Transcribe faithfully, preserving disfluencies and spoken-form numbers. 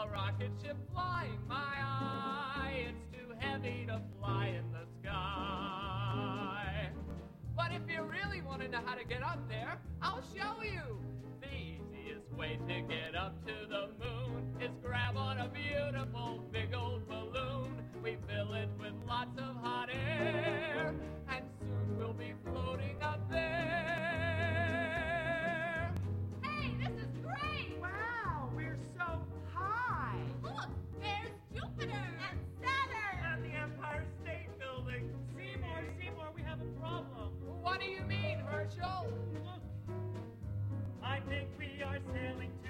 A rocket ship flying my eye. It's too heavy to fly in the sky. But if you really want to know how to get up there, I'll show you. The easiest way to get up to the moon is grab on a beautiful big old balloon. We fill it with lots of hot air, and soon we'll be floating up there. Hey, this is great! Wow, we're so high! Look, there's Jupiter and Saturn! And the Empire State Building. Seymour, Seymour, we have a problem. What do you mean, Herschel? Look, I think we are sailing